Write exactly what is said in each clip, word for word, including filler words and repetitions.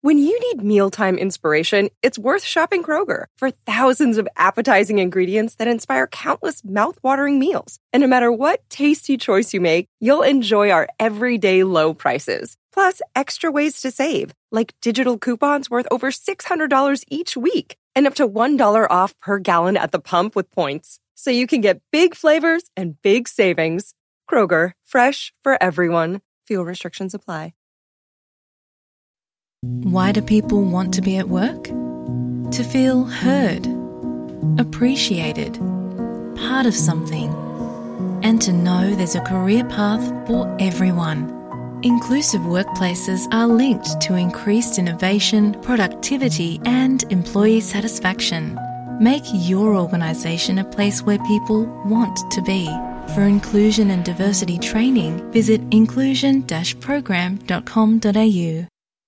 When you need mealtime inspiration, it's worth shopping Kroger for thousands of appetizing ingredients that inspire countless mouth-watering meals. And no matter what tasty choice you make, you'll enjoy our everyday low prices. Plus, extra ways to save, like digital coupons worth over six hundred dollars each week and up to one dollar off per gallon at the pump with points. So you can get big flavors and big savings. Kroger, fresh for everyone. Fuel restrictions apply. Why do people want to be at work? To feel heard, appreciated, part of something, and to know there's a career path for everyone. Inclusive workplaces are linked to increased innovation, productivity, and employee satisfaction. Make your organisation a place where people want to be. For inclusion and diversity training, visit inclusion dash program dot com dot a u.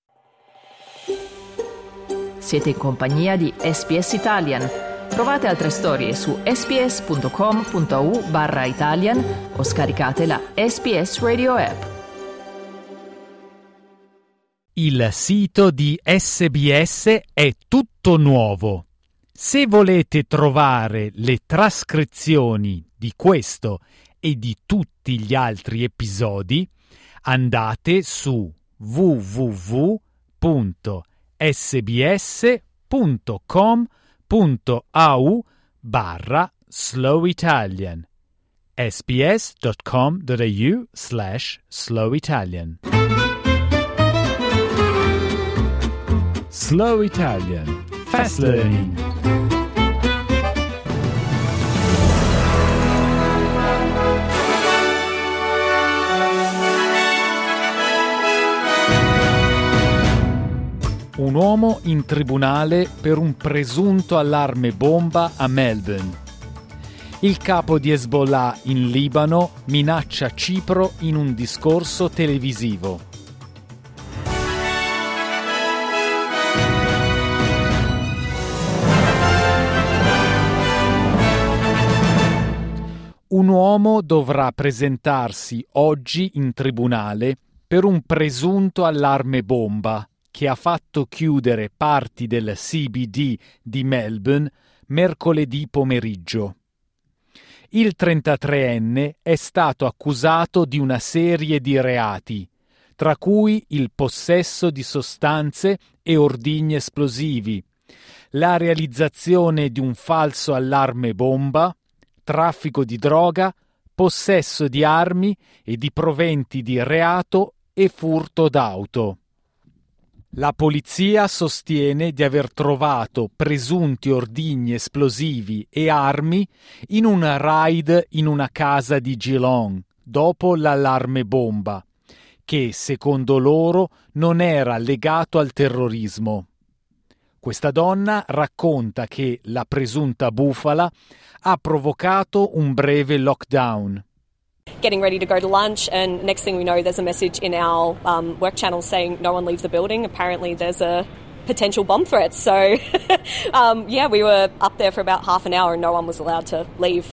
Siete in compagnia di S B S Italian. Trovate altre storie su sbs.com.au barra Italian o scaricate la S B S Radio app. Il sito di S B S è tutto nuovo. Se volete trovare le trascrizioni di questo e di tutti gli altri episodi, andate su w w w punto sbs.com.au barra slow Italian sbs.com.au slash slow Italian. Slow Italian. Fast learning. Un uomo in tribunale per un presunto allarme bomba a Melbourne. Il capo di Hezbollah in Libano minaccia Cipro in un discorso televisivo. Un uomo dovrà presentarsi oggi in tribunale per un presunto allarme bomba che ha fatto chiudere parti del C B D di Melbourne mercoledì pomeriggio. Il trentatreenne è stato accusato di una serie di reati, tra cui il possesso di sostanze e ordigni esplosivi, la realizzazione di un falso allarme bomba, traffico di droga, possesso di armi e di proventi di reato e furto d'auto. La polizia sostiene di aver trovato presunti ordigni esplosivi e armi in un raid in una casa di Geelong dopo l'allarme bomba, che secondo loro non era legato al terrorismo. Questa donna racconta che la presunta bufala ha provocato un breve lockdown. Getting ready to go to lunch, and next thing we know there's a message in our um, work channel saying no one leave the building. Apparently there's a potential bomb threat. So um, yeah, we were up there for about half an hour and no one was allowed to leave.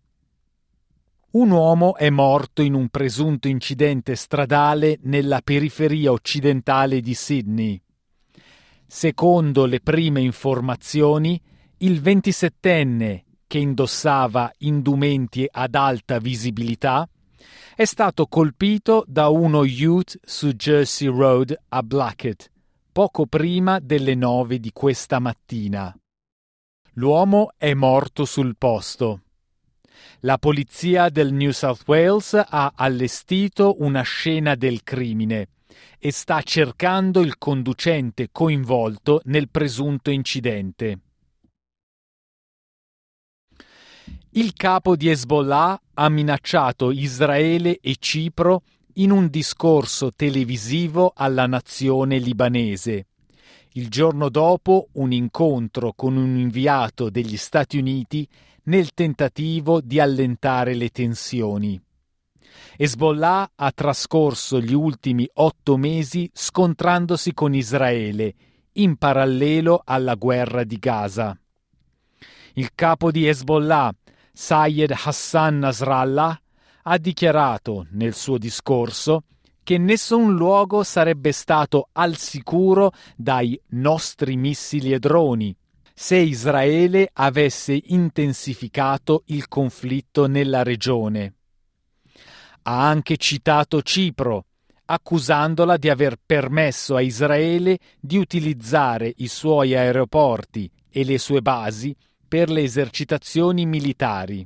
Un uomo è morto in un presunto incidente stradale nella periferia occidentale di Sydney. Secondo le prime informazioni, il ventisettenne, che indossava indumenti ad alta visibilità, è stato colpito da uno ute su Jersey Road a Blackett, poco prima delle nove di questa mattina. L'uomo è morto sul posto. La polizia del New South Wales ha allestito una scena del crimine e sta cercando il conducente coinvolto nel presunto incidente. Il capo di Hezbollah ha minacciato Israele e Cipro in un discorso televisivo alla nazione libanese, il giorno dopo un incontro con un inviato degli Stati Uniti nel tentativo di allentare le tensioni. Hezbollah ha trascorso gli ultimi otto mesi scontrandosi con Israele, in parallelo alla guerra di Gaza. Il capo di Hezbollah, Sayed Hassan Nasrallah, ha dichiarato nel suo discorso che nessun luogo sarebbe stato al sicuro dai nostri missili e droni se Israele avesse intensificato il conflitto nella regione. Ha anche citato Cipro, accusandola di aver permesso a Israele di utilizzare i suoi aeroporti e le sue basi per le esercitazioni militari.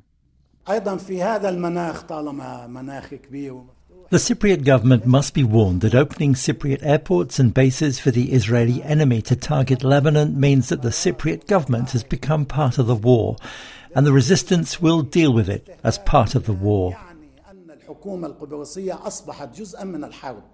The Cypriot government must be warned that opening Cypriot airports and bases for the Israeli enemy to target Lebanon means that the Cypriot government has become part of the war, and the resistance will deal with it as part of the war. الحكومة القبرصية أصبحت جزءا من الحرب.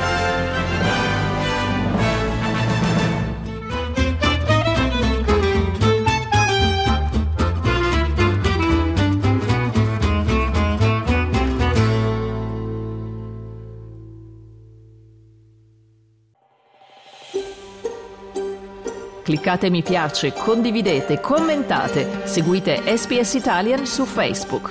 Cliccate mi piace, condividete, commentate, seguite S B S Italian su Facebook.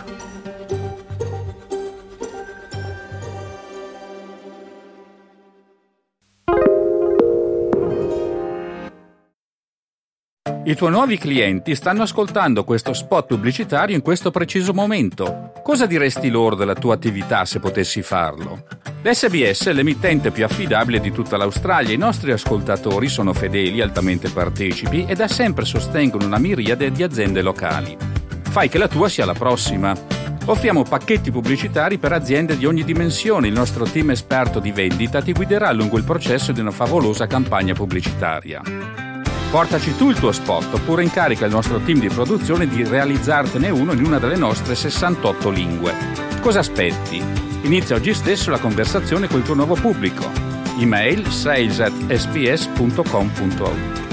I tuoi nuovi clienti stanno ascoltando questo spot pubblicitario in questo preciso momento. Cosa diresti loro della tua attività se potessi farlo? L'S B S è l'emittente più affidabile di tutta l'Australia. I nostri ascoltatori sono fedeli, altamente partecipi e da sempre sostengono una miriade di aziende locali. Fai che la tua sia la prossima. Offriamo pacchetti pubblicitari per aziende di ogni dimensione. Il nostro team esperto di vendita ti guiderà lungo il processo di una favolosa campagna pubblicitaria. Portaci tu il tuo spot oppure incarica il nostro team di produzione di realizzartene uno in una delle nostre sessantotto lingue. Cosa aspetti? Inizia oggi stesso la conversazione col tuo nuovo pubblico. Email sales at s b s punto com punto a u.